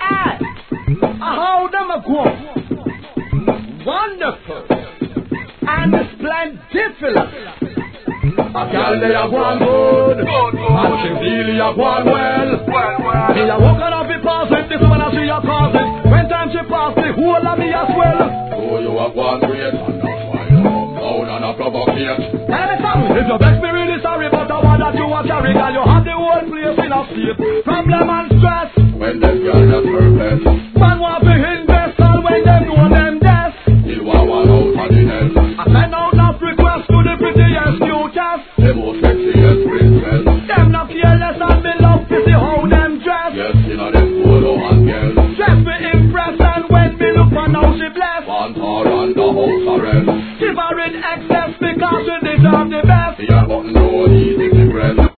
How them a go? Wonderful and splendiferous. A girl they a gone good, and she really a gone well. Me a walking up the pass with this one and she a cause it. When time she pass the whole of me as well. So you a gone great, and that's why you come down and a provocate. Tell me something, if you vex me really sorry, but the one that you a carry, girl, you have the whole place in a state. Problem and